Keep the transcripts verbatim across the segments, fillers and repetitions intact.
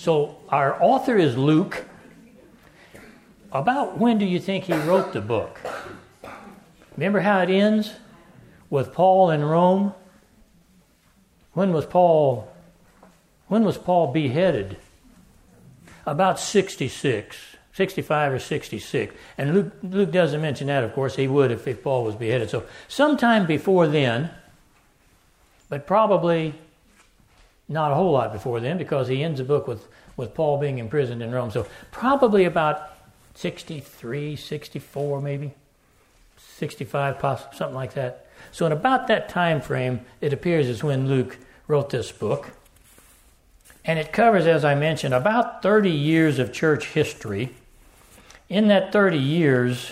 So our author is Luke. About when do you think he wrote the book? Remember how it ends? With Paul in Rome? When was Paul, when was Paul beheaded? About sixty-six, sixty-five or sixty-six. And Luke, Luke doesn't mention that, of course. He would if, if Paul was beheaded. So sometime before then, but probably not a whole lot before then, because he ends the book with, with Paul being imprisoned in Rome. So probably about sixty-three, sixty-four maybe, sixty-five, possibly, something like that. So in about that time frame, it appears is when Luke wrote this book. And it covers, as I mentioned, about thirty years of church history. In that thirty years,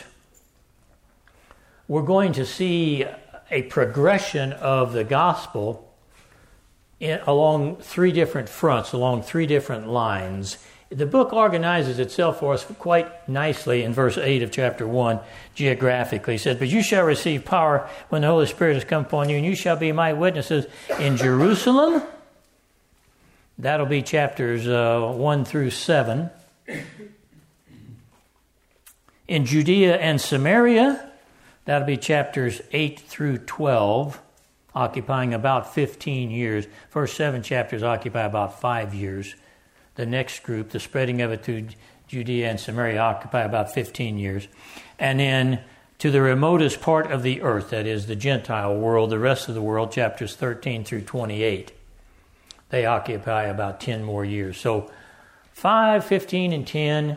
we're going to see a progression of the gospel in, along three different fronts, along three different lines. The book organizes itself for us quite nicely in verse eight of chapter one, geographically. It says, "But you shall receive power when the Holy Spirit has come upon you, and you shall be my witnesses in Jerusalem." That'll be chapters uh, one through seven. In Judea and Samaria, that'll be chapters eight through twelve, occupying about fifteen years. First seven chapters occupy about five years. The next group, the spreading of it to Judea and Samaria, occupy about fifteen years. And then to the remotest part of the earth, that is the Gentile world, the rest of the world, chapters thirteen through twenty-eight. They occupy about ten more years. So five, fifteen, and ten,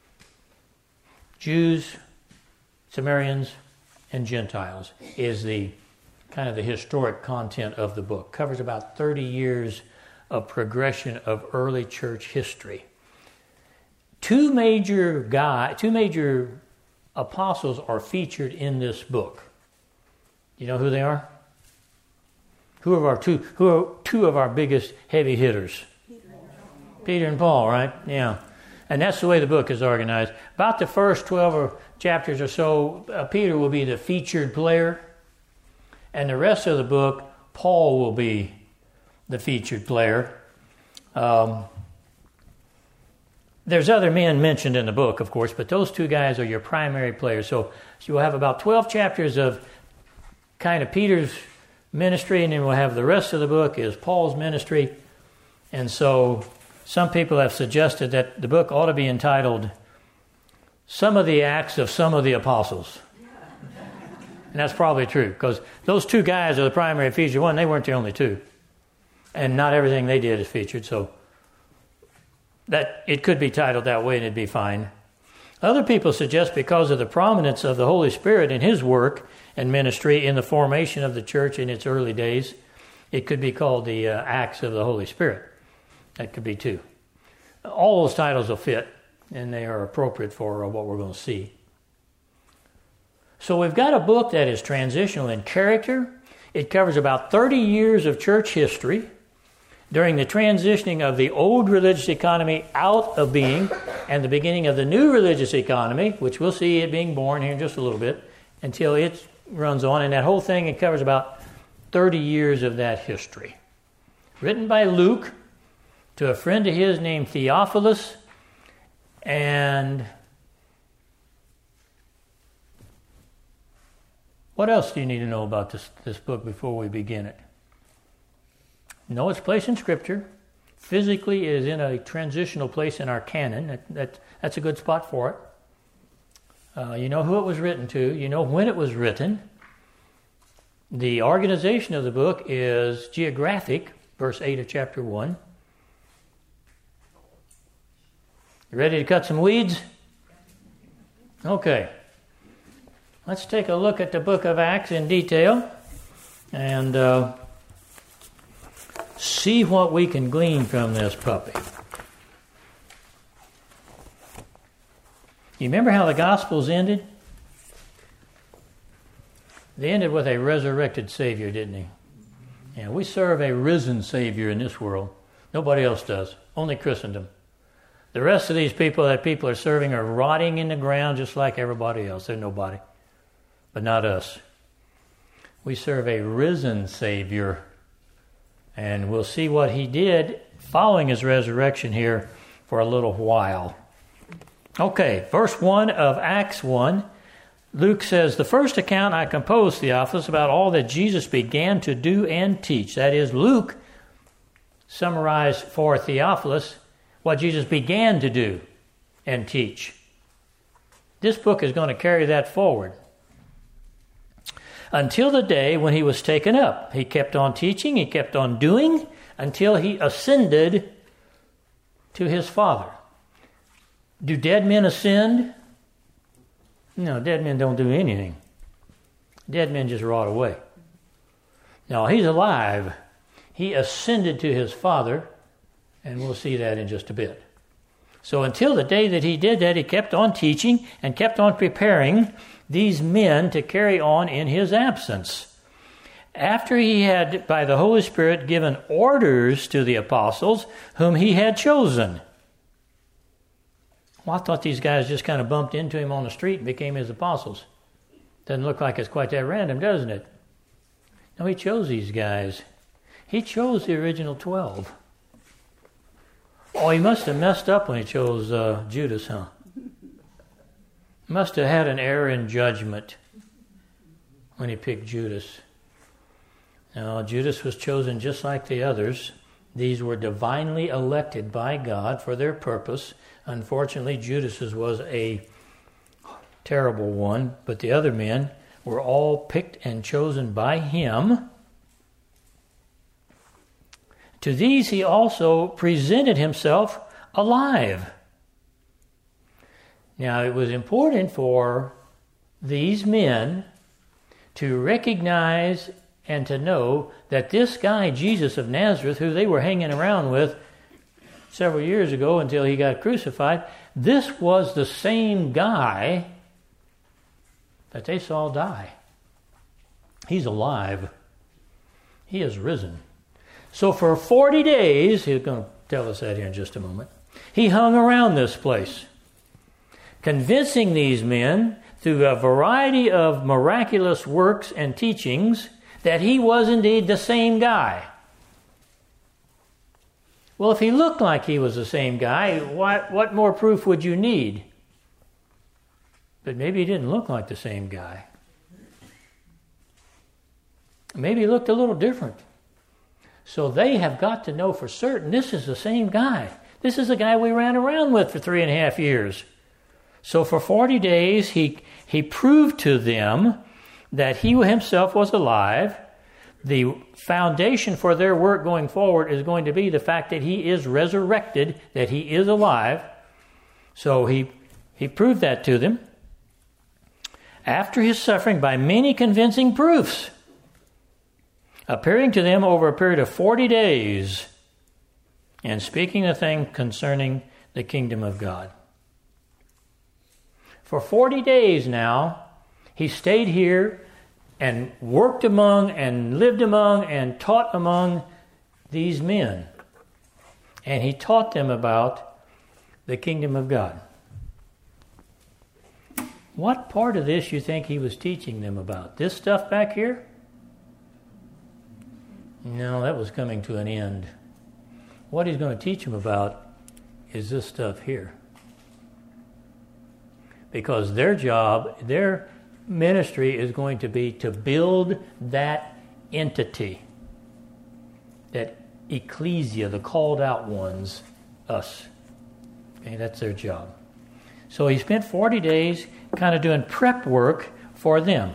Jews, Samaritans, and Gentiles is the kind of the historic content of the book. Covers about thirty years of progression of early church history. Two major guy, two major apostles are featured in this book. You know who they are? Who are our two? Who are two of our biggest heavy hitters? Peter and Paul, right? Yeah, and that's the way the book is organized. About the first twelve chapters or so, uh, Peter will be the featured player, and the rest of the book, Paul will be the featured player. Um, there's other men mentioned in the book, of course, but those two guys are your primary players. So, so you'll have about twelve chapters of kind of Peter's ministry, and then we'll have the rest of the book is Paul's ministry. And so some people have suggested that the book ought to be entitled Some of the Acts of Some of the Apostles. And that's probably true, because those two guys are the primary feature. One, they weren't the only two. And not everything they did is featured, so that it could be titled that way and it'd be fine. Other people suggest because of the prominence of the Holy Spirit in his work and ministry in the formation of the church in its early days, it could be called the uh, Acts of the Holy Spirit. That could be too. All those titles will fit, and they are appropriate for uh, what we're going to see. So we've got a book that is transitional in character. It covers about thirty years of church history during the transitioning of the old religious economy out of being and the beginning of the new religious economy, which we'll see it being born here in just a little bit, until it runs on. And that whole thing, it covers about thirty years of that history. Written by Luke to a friend of his named Theophilus. And what else do you need to know about this, this book before we begin it? Know its place in Scripture. Physically, it is in a transitional place in our canon. That, that, that's a good spot for it. Uh, you know who it was written to. You know when it was written. The organization of the book is geographic, verse eight of chapter one. You ready to cut some weeds? Okay. Let's take a look at the book of Acts in detail and uh, see what we can glean from this puppy. You remember how the Gospels ended? They ended with a resurrected Savior, didn't they? Yeah, we serve a risen Savior in this world. Nobody else does. Only Christendom. The rest of these people that people are serving are rotting in the ground just like everybody else. They're nobody. But not us. We serve a risen Savior. And we'll see what he did following his resurrection here for a little while. Okay, verse one of Acts one. Luke says, the first account I composed, Theophilus, about all that Jesus began to do and teach. That is, Luke summarized for Theophilus what Jesus began to do and teach. This book is going to carry that forward. Until the day when he was taken up. He kept on teaching, he kept on doing, until he ascended to his Father. Do dead men ascend? No, dead men don't do anything. Dead men just rot away. No, he's alive. He ascended to his Father, and we'll see that in just a bit. So until the day that he did that, he kept on teaching and kept on preparing these men to carry on in his absence. After he had, by the Holy Spirit, given orders to the apostles whom he had chosen. Well, I thought these guys just kind of bumped into him on the street and became his apostles. Doesn't look like it's quite that random, doesn't it? No, he chose these guys. He chose the original twelve. Oh, he must have messed up when he chose uh, Judas, huh? Must have had an error in judgment when he picked Judas. Now, Judas was chosen just like the others. These were divinely elected by God for their purpose. Unfortunately, Judas's was a terrible one, but the other men were all picked and chosen by him. To these he also presented himself alive. Now, it was important for these men to recognize and to know that this guy, Jesus of Nazareth, who they were hanging around with several years ago until he got crucified, this was the same guy that they saw die. He's alive. He has risen. So for forty days, he's going to tell us that here in just a moment, he hung around this place, convincing these men through a variety of miraculous works and teachings that he was indeed the same guy. Well, if he looked like he was the same guy, what, what more proof would you need? But maybe he didn't look like the same guy. Maybe he looked a little different. So they have got to know for certain this is the same guy. This is the guy we ran around with for three and a half years. So for forty days, he, he proved to them that he himself was alive. The foundation for their work going forward is going to be the fact that he is resurrected, that he is alive. So he, he proved that to them. After his suffering by many convincing proofs, appearing to them over a period of forty days, and speaking a thing concerning the kingdom of God. For forty days now, he stayed here and worked among and lived among and taught among these men. And he taught them about the kingdom of God. What part of this you think he was teaching them about? This stuff back here? No, that was coming to an end. What he's going to teach them about is this stuff here. Because their job, their ministry is going to be to build that entity, that ecclesia, the called out ones, us. Okay, that's their job. So he spent forty days kind of doing prep work for them.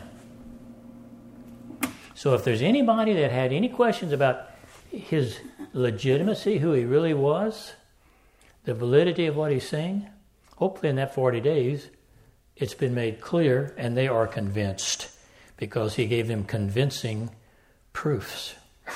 So if there's anybody that had any questions about his legitimacy, who he really was, the validity of what he's saying, hopefully in that forty days, it's been made clear and they are convinced because he gave them convincing proofs.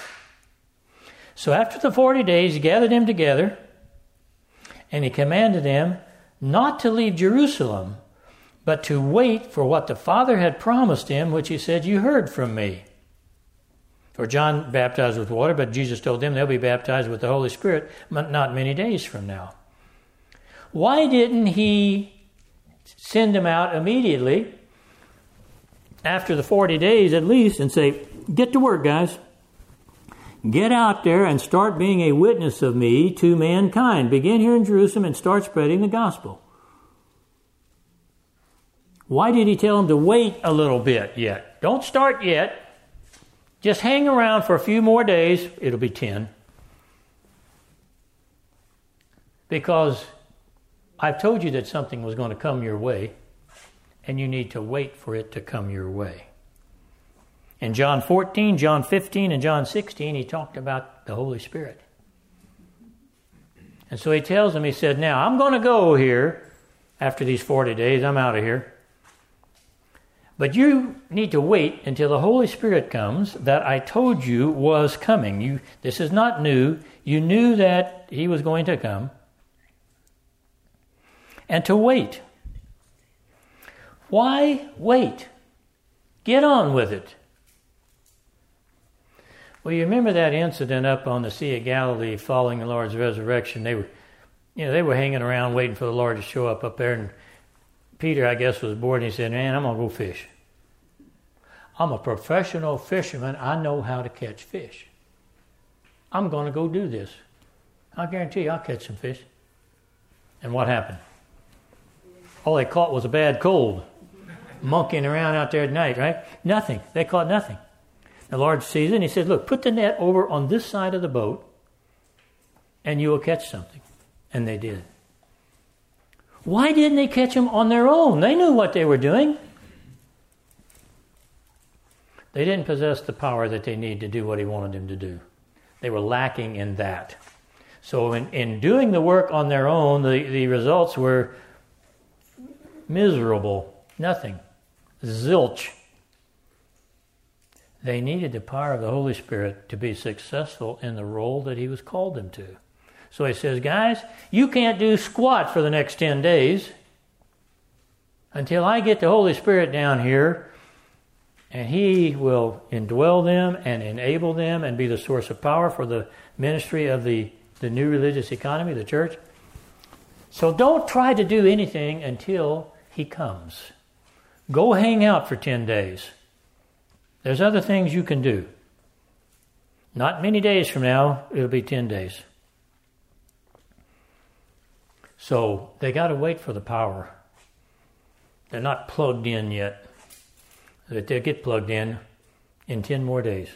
So after the forty days, he gathered them together and he commanded them not to leave Jerusalem, but to wait for what the Father had promised him, which he said, "You heard from me." For John baptized with water, but Jesus told them they'll be baptized with the Holy Spirit not many days from now. Why didn't he send them out immediately after the forty days at least and say, "Get to work, guys. Get out there and start being a witness of me to mankind. Begin here in Jerusalem and start spreading the gospel. Why did he tell them to wait a little bit yet? Don't start yet. Just hang around for a few more days. It'll be ten. Because I've told you that something was going to come your way, and you need to wait for it to come your way. In John fourteen, John fifteen, and John sixteen, he talked about the Holy Spirit. And so he tells them, he said, now, I'm going to go here after these forty days. I'm out of here. But you need to wait until the Holy Spirit comes that I told you was coming. You, this is not new. You knew that he was going to come. And to wait. Why wait? Get on with it. Well, you remember that incident up on the Sea of Galilee following the Lord's resurrection. They were, you know, they were hanging around waiting for the Lord to show up up there, and Peter, I guess, was bored, and he said, man, I'm going to go fish. I'm a professional fisherman. I know how to catch fish. I'm going to go do this. I guarantee you I'll catch some fish. And what happened? All they caught was a bad cold. Monkeying around out there at night, right? Nothing. They caught nothing. The Lord sees it, and he says, look, put the net over on this side of the boat, and you will catch something. And they did. Why didn't they catch them on their own? They knew what they were doing. They didn't possess the power that they need to do what he wanted them to do. They were lacking in that. So in, in doing the work on their own, the, the results were miserable. Nothing. Zilch. They needed the power of the Holy Spirit to be successful in the role that he was called them to. So he says, guys, you can't do squat for the next ten days until I get the Holy Spirit down here, and he will indwell them and enable them and be the source of power for the ministry of the, the new religious economy, the church. So don't try to do anything until he comes. Go hang out for ten days. There's other things you can do. Not many days from now, it'll be ten days. So they got to wait for the power. They're not plugged in yet. But they'll get plugged in in ten more days.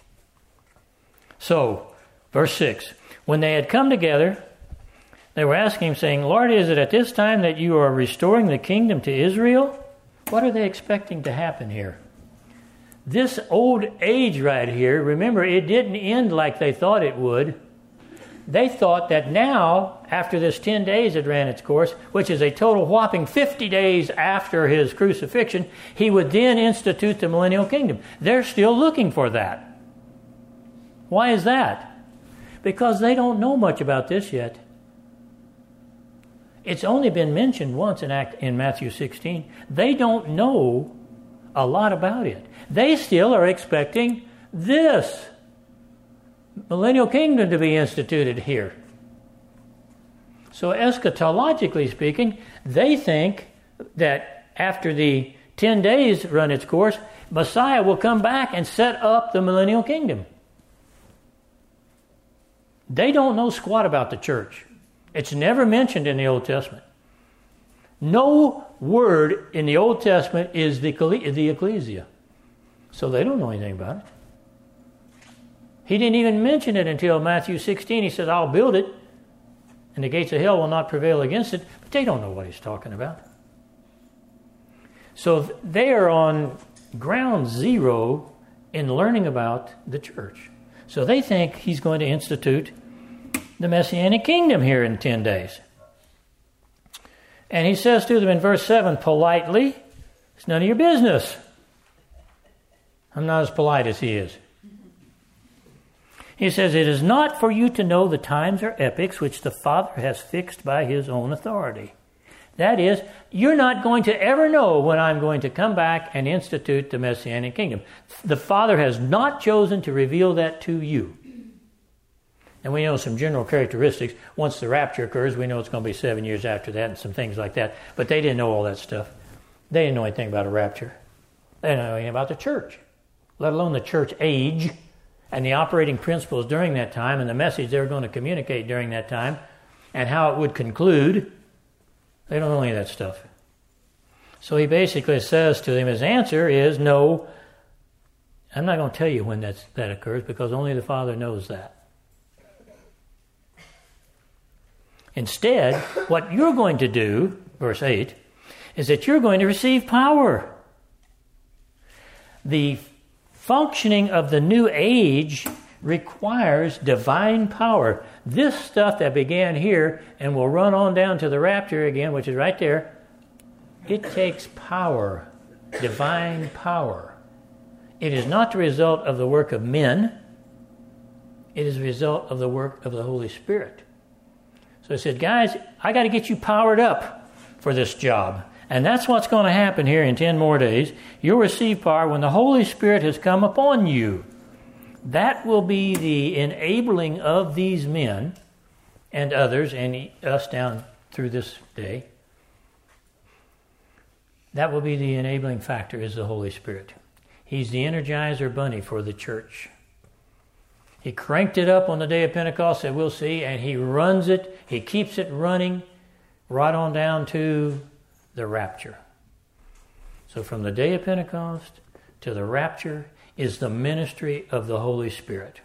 So, verse six. When they had come together, they were asking him, saying, Lord, is it at this time that you are restoring the kingdom to Israel? What are they expecting to happen here? This old age right here, remember, it didn't end like they thought it would. They thought that now, after this ten days had ran its course, which is a total whopping fifty days after his crucifixion, he would then institute the millennial kingdom. They're still looking for that. Why is that? Because they don't know much about this yet. It's only been mentioned once in, Act, in Matthew sixteen. They don't know a lot about it. They still are expecting this millennial kingdom to be instituted here. So eschatologically speaking, they think that after the ten days run its course, Messiah will come back and set up the millennial kingdom. They don't know squat about the church. It's never mentioned in the Old Testament. No word in the Old Testament is the, the ecclesia. So they don't know anything about it. He didn't even mention it until Matthew sixteen. He said, I'll build it, and the gates of hell will not prevail against it. But they don't know what he's talking about. So they are on ground zero in learning about the church. So they think he's going to institute the Messianic kingdom here in ten days. And he says to them in verse seven, politely, it's none of your business. I'm not as polite as he is. He says, it is not for you to know the times or epochs which the Father has fixed by his own authority. That is, you're not going to ever know when I'm going to come back and institute the Messianic kingdom. The Father has not chosen to reveal that to you. And we know some general characteristics. Once the rapture occurs, we know it's going to be seven years after that and some things like that. But they didn't know all that stuff. They didn't know anything about a rapture. They didn't know anything about the church, let alone the church age. and the operating principles during that time and the message they were going to communicate during that time and how it would conclude. They don't know any of that stuff. So he basically says to them, his answer is no. I'm not going to tell you when that's, that occurs because only the Father knows that. Instead, what you're going to do, verse eight, is that you're going to receive power. The functioning of the new age requires divine power. This stuff that began here and will run on down to the rapture again, which is right there, it takes power, divine power. It is not the result of the work of men. It is the result of the work of the Holy Spirit. So he said, guys, I got to get you powered up for this job. And that's what's going to happen here in ten more days. You'll receive power when the Holy Spirit has come upon you. That will be the enabling of these men and others and us down through this day. That will be the enabling factor is the Holy Spirit. He's the Energizer Bunny for the church. He cranked it up on the day of Pentecost, that we'll see, and he runs it, he keeps it running right on down to the rapture. So from the day of Pentecost to the rapture is the ministry of the Holy Spirit.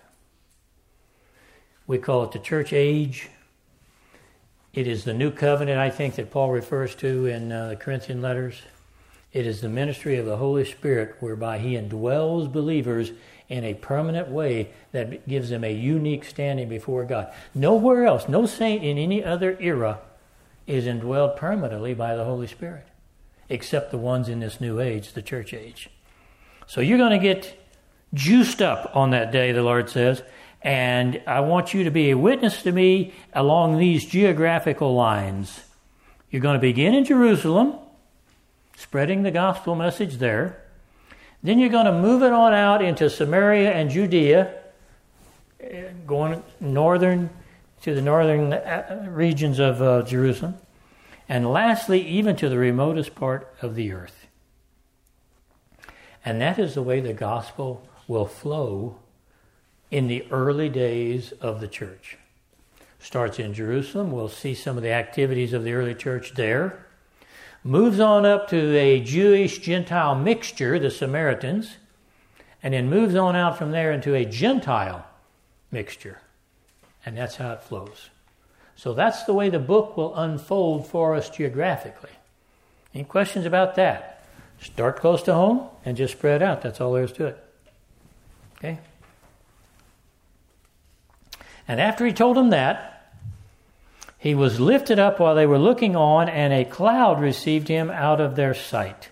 We call it the church age. It is the new covenant, I think, that Paul refers to in uh, the Corinthian letters. It is the ministry of the Holy Spirit whereby he indwells believers in a permanent way that gives them a unique standing before God. Nowhere else, no saint in any other era is indwelled permanently by the Holy Spirit, except the ones in this new age, the church age. So you're going to get juiced up on that day, the Lord says, and I want you to be a witness to me along these geographical lines. You're going to begin in Jerusalem, spreading the gospel message there. Then you're going to move it on out into Samaria and Judea, going northern to the northern regions of uh, Jerusalem, and lastly, even to the remotest part of the earth. And that is the way the gospel will flow in the early days of the church. Starts in Jerusalem. We'll see some of the activities of the early church there. Moves on up to a Jewish-Gentile mixture, the Samaritans, and then moves on out from there into a Gentile mixture. And that's how it flows. So that's the way the book will unfold for us geographically. Any questions about that? Start close to home and just spread out. That's all there is to it. Okay? And after he told them that, he was lifted up while they were looking on, and a cloud received him out of their sight.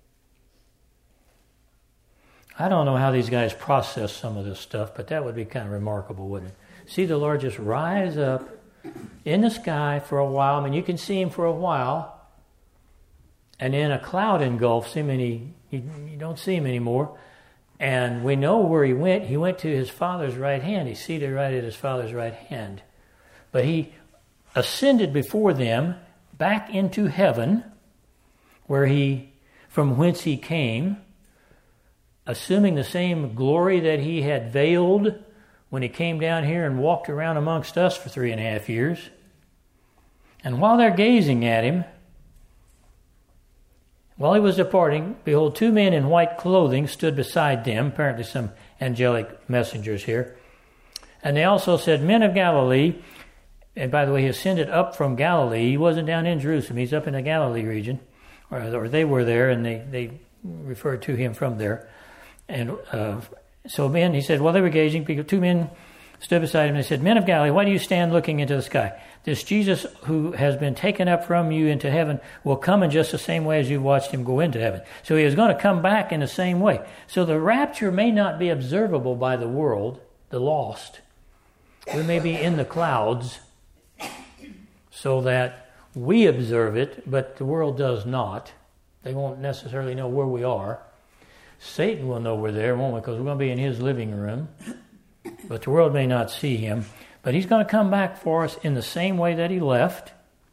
I don't know how these guys process some of this stuff, but that would be kind of remarkable, wouldn't it? See the Lord just rise up in the sky for a while. I mean, you can see him for a while, and then a cloud engulfs him, and he, he you don't see him anymore. And we know where he went. He went to his Father's right hand. He's seated right at his Father's right hand. But he ascended before them back into heaven, where he, from whence he came, assuming the same glory that he had veiled when he came down here and walked around amongst us for three and a half years. And while they're gazing at him, while he was departing, behold, two men in white clothing stood beside them, apparently some angelic messengers here. And they also said, Men of Galilee. And by the way, he ascended up from Galilee. He wasn't down in Jerusalem. He's up in the Galilee region. Or, or they were there, and they, they referred to him from there. And uh, so men, he said, while they were gazing, two men stood beside him. They said, Men of Galilee, why do you stand looking into the sky? This Jesus who has been taken up from you into heaven will come in just the same way as you've watched him go into heaven. So he is going to come back in the same way. So the rapture may not be observable by the world, the lost. We may be in the clouds, so that we observe it, but the world does not. They won't necessarily know where we are. Satan will know we're there, won't we? Because we're going to be in his living room. But the world may not see him. But he's going to come back for us in the same way that he left.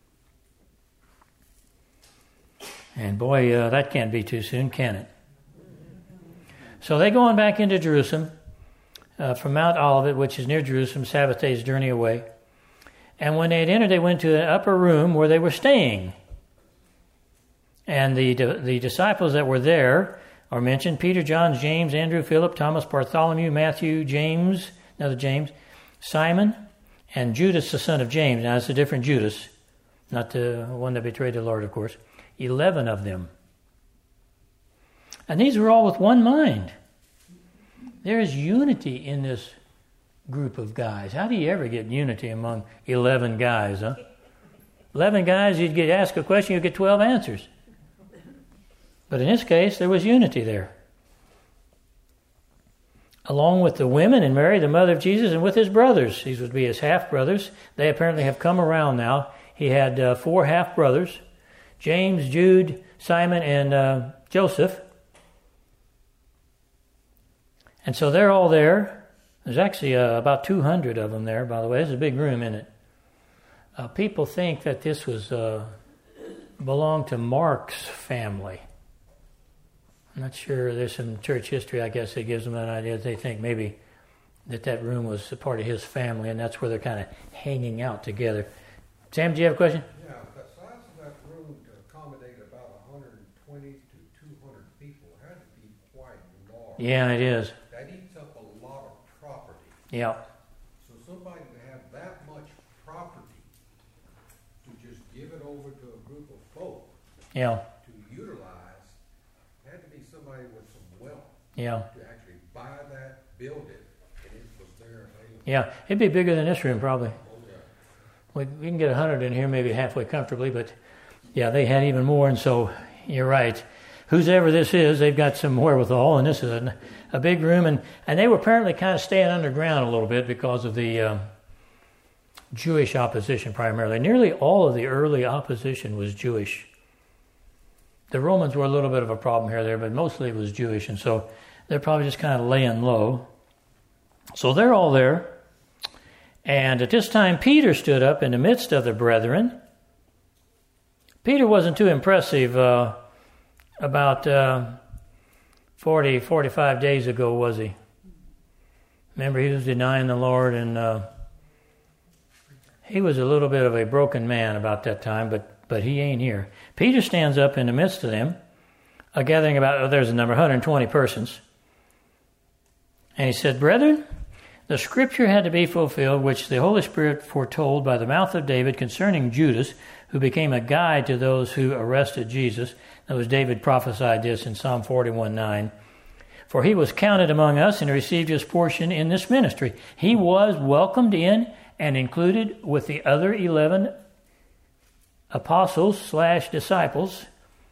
And boy, uh, that can't be too soon, can it? So they're going back into Jerusalem. uh, from Mount Olivet, which is near Jerusalem, Sabbath day's journey away. And when they had entered, they went to an upper room where they were staying. And the the disciples that were there are mentioned: Peter, John, James, Andrew, Philip, Thomas, Bartholomew, Matthew, James, another James, Simon, and Judas, the son of James. Now, it's a different Judas, not the one that betrayed the Lord, of course. Eleven of them. And these were all with one mind. There is unity in this group of guys. How do you ever get unity among eleven guys, huh? Eleven guys, you'd get asked a question, you'd get twelve answers. But in this case, there was unity there. Along with the women and Mary, the mother of Jesus, and with his brothers. These would be his half-brothers. They apparently have come around now. He had uh, four half-brothers: James, Jude, Simon, and uh, Joseph. And so they're all there. There's actually uh, about two hundred of them there, by the way. There's a big room in it. Uh, people think that this was uh, belonged to Mark's family. I'm not sure. There's some church history, I guess, that gives them an idea. They think maybe that that room was a part of his family, and that's where they're kind of hanging out together. Sam, do you have a question? Yeah, the size of that room to accommodate about one hundred twenty to two hundred people had to be quite large. Yeah, it is. That eats up a lot of property. Yeah. So somebody to have that much property to just give it over to a group of folk Yeah. to utilize had to be somebody with some wealth Yeah. to actually buy that, build it, and it was there available. Yeah. It'd be bigger than this room, probably. Oh, yeah. We, we can get one hundred in here, maybe halfway comfortably, but yeah, they had even more, and so you're right. Whoever this is, they've got some wherewithal, and this is a, a big room, and, and they were apparently kind of staying underground a little bit because of the um, Jewish opposition primarily. Nearly all of the early opposition was Jewish. The Romans were a little bit of a problem here or there, but mostly it was Jewish, and so they're probably just kind of laying low. So they're all there, and at this time Peter stood up in the midst of the brethren. Peter wasn't too impressive uh, about uh, forty, forty-five days ago, was he? Remember, he was denying the Lord, and uh, he was a little bit of a broken man about that time, but but he ain't here. Peter stands up in the midst of them, a gathering about, oh, there's a number, one hundred twenty persons. And he said, "Brethren, the scripture had to be fulfilled, which the Holy Spirit foretold by the mouth of David concerning Judas, who became a guide to those who arrested Jesus." That was David prophesied this in Psalm forty-one nine. "For he was counted among us and received his portion in this ministry." He was welcomed in and included with the other eleven apostles slash disciples,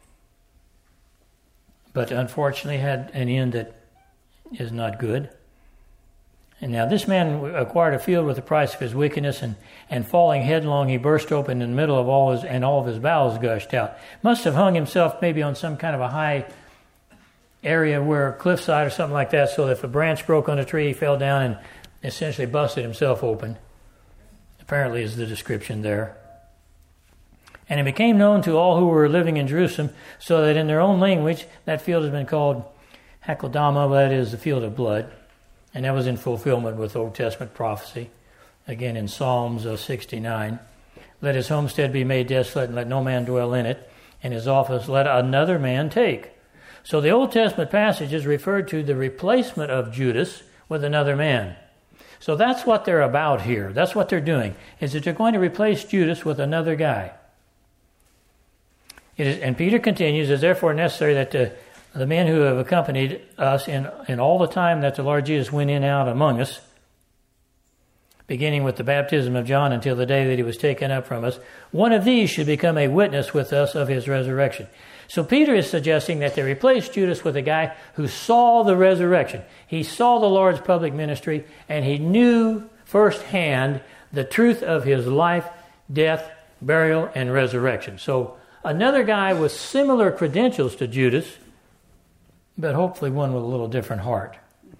but unfortunately had an end that is not good. And now this man acquired a field with the price of his wickedness, and, and falling headlong, he burst open in the middle of all his, and all of his bowels gushed out. Must have hung himself maybe on some kind of a high area where a cliffside or something like that, so that if a branch broke on a tree, he fell down and essentially busted himself open. Apparently is the description there. And it became known to all who were living in Jerusalem, so that in their own language, that field has been called Hakeldama, that is the field of blood. And that was in fulfillment with Old Testament prophecy. Again in Psalms sixty-nine. "Let his homestead be made desolate, and let no man dwell in it. And his office let another man take." So the Old Testament passages referred to the replacement of Judas with another man. So that's what they're about here. That's what they're doing, is that they're going to replace Judas with another guy. It is, and Peter continues, "It is therefore necessary that the, the men who have accompanied us in, in all the time that the Lord Jesus went in and out among us, beginning with the baptism of John until the day that he was taken up from us, one of these should become a witness with us of his resurrection." So Peter is suggesting that they replace Judas with a guy who saw the resurrection. He saw the Lord's public ministry, and he knew firsthand the truth of his life, death, burial, and resurrection. So another guy with similar credentials to Judas, but hopefully one with a little different heart.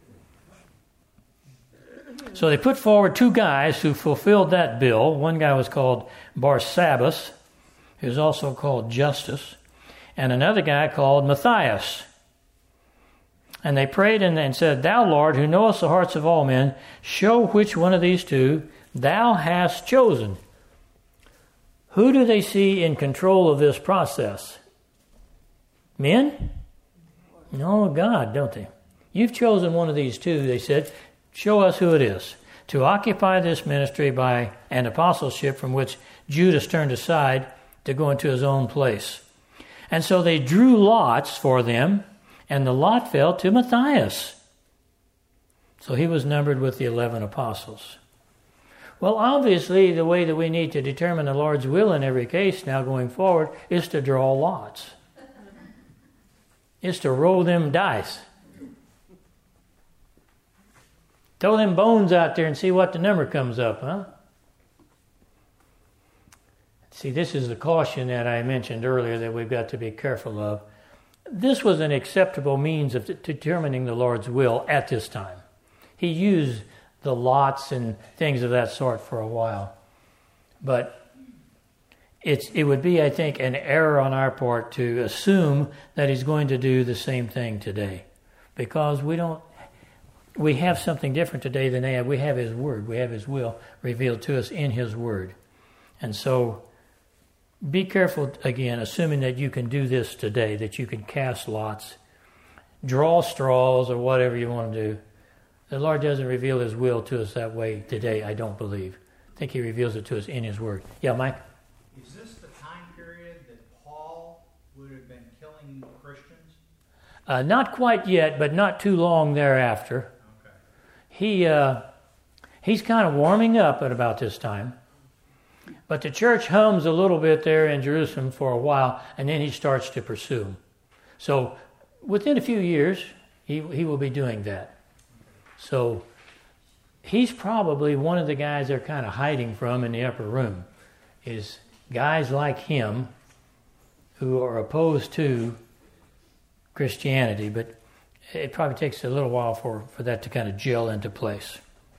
So they put forward two guys who fulfilled that bill. One guy was called Barsabbas, who was also called Justus, and another guy called Matthias. And they prayed and, and said, Thou, Lord, who knowest the hearts of all men, show which one of these two thou hast chosen. Who do they see in control of this process? Men? No, God, don't they? You've chosen one of these two, they said. Show us who it is. To occupy this ministry by an apostleship from which Judas turned aside to go into his own place. And so they drew lots for them, and the lot fell to Matthias. So he was numbered with the eleven apostles. Well, obviously, the way that we need to determine the Lord's will in every case now going forward is to draw lots. Is to roll them dice. Throw them bones out there and see what the number comes up, huh? See, this is the caution that I mentioned earlier that we've got to be careful of. This was an acceptable means of determining the Lord's will at this time. He used the lots and things of that sort for a while. But it's, it would be, I think, an error on our part to assume that he's going to do the same thing today. Because we don't, we have something different today than they have. We have his word. We have his will revealed to us in his word. And so be careful, again, assuming that you can do this today, that you can cast lots, draw straws, or whatever you want to do. The Lord doesn't reveal his will to us that way today, I don't believe. I think he reveals it to us in his word. Yeah, Mike? Is this the time period that Paul would have been killing Christians? Uh, not quite yet, but not too long thereafter. Okay. He uh, he's kind of warming up at about this time. But the church hums a little bit there in Jerusalem for a while, and then he starts to pursue them. So within a few years, he he will be doing that. So he's probably one of the guys they're kind of hiding from in the upper room, is guys like him who are opposed to Christianity. But it probably takes a little while for, for that to kind of gel into place.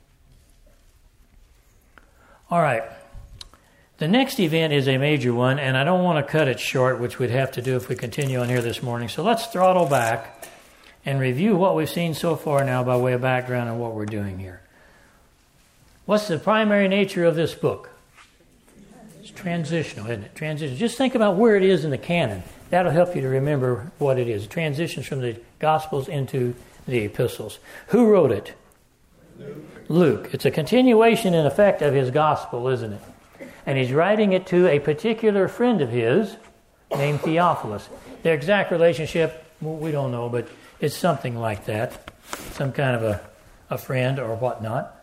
All right. The next event is a major one, and I don't want to cut it short, which we'd have to do if we continue on here this morning. So let's throttle back and review what we've seen so far now by way of background and what we're doing here. What's the primary nature of this book? It's transitional, isn't it? Transition. Just think about where it is in the canon. That'll help you to remember what it is. It transitions from the Gospels into the epistles. Who wrote it? Luke. Luke. It's a continuation, in effect, of his Gospel, isn't it? And he's writing it to a particular friend of his named Theophilus. Their exact relationship, well, we don't know, but it's something like that. Some kind of a, a friend or whatnot.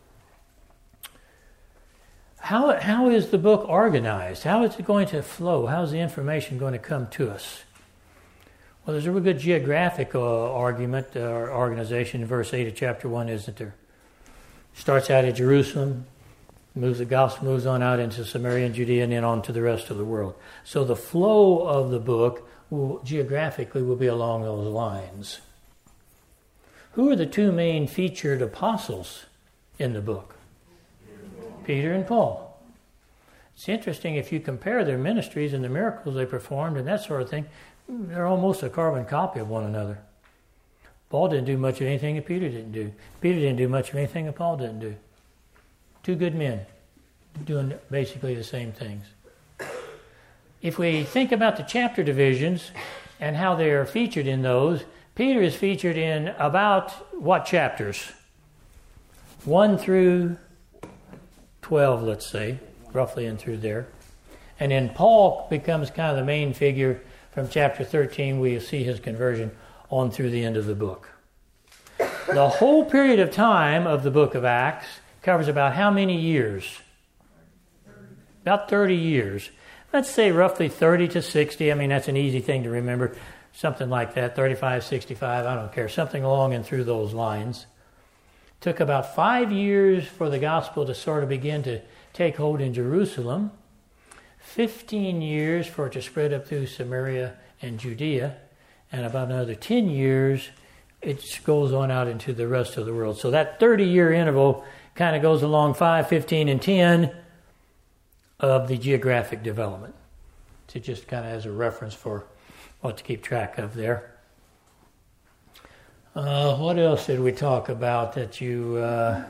How, how is the book organized? How is it going to flow? How is the information going to come to us? Well, there's a real good geographic uh, argument uh, or organization in verse eight of chapter one, isn't there? Starts out at Jerusalem, moves the gospel moves on out into Samaria and Judea, and then on to the rest of the world. So the flow of the book will, geographically will be along those lines. Who are the two main featured apostles in the book? Peter and Paul. It's interesting if you compare their ministries and the miracles they performed and that sort of thing, they're almost a carbon copy of one another. Paul didn't do much of anything that Peter didn't do. Peter didn't do much of anything that Paul didn't do. Two good men doing basically the same things. If we think about the chapter divisions and how they are featured in those, Peter is featured in about what chapters? one through twelve, let's say, roughly in through there. And then Paul becomes kind of the main figure from chapter thirteen. We see his conversion on through the end of the book. The whole period of time of the book of Acts covers about how many years? About thirty years. Let's say roughly thirty to sixty. I mean, that's an easy thing to remember. Something like that, thirty-five, sixty-five, I don't care. Something along and through those lines. Took about five years for the gospel to sort of begin to take hold in Jerusalem. Fifteen years for it to spread up through Samaria and Judea. And about another ten years, it goes on out into the rest of the world. So that thirty-year interval kind of goes along five, fifteen, and ten of the geographic development. So just kind of as a reference for what to keep track of there. Uh, what else did we talk about that you... Uh,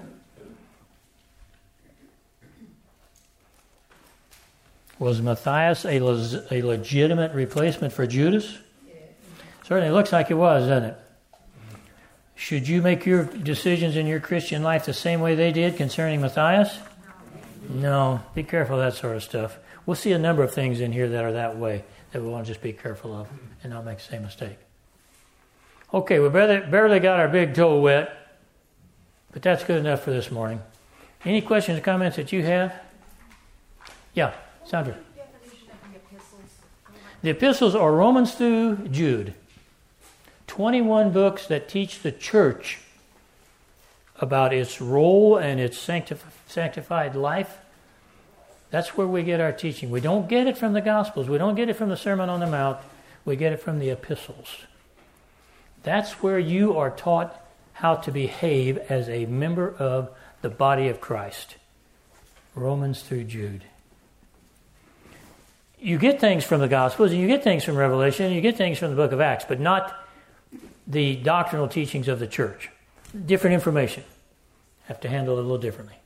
was Matthias a, le- a legitimate replacement for Judas? Certainly looks like it was, doesn't it? Should you make your decisions in your Christian life the same way they did concerning Matthias? No. Be careful of that sort of stuff. We'll see a number of things in here that are that way that we want to just be careful of and not make the same mistake. Okay, we barely, barely got our big toe wet, but that's good enough for this morning. Any questions or comments that you have? Yeah, Sandra. Definition of the epistles. The epistles are Romans through Jude. twenty-one books that teach the church about its role and its sanctif- sanctified life. That's where we get our teaching. We don't get it from the Gospels. We don't get it from the Sermon on the Mount. We get it from the epistles. That's where you are taught how to behave as a member of the body of Christ. Romans through Jude. You get things from the Gospels, and you get things from Revelation, and you get things from the book of Acts, but not the doctrinal teachings of the church. Different information. Have to handle it a little differently.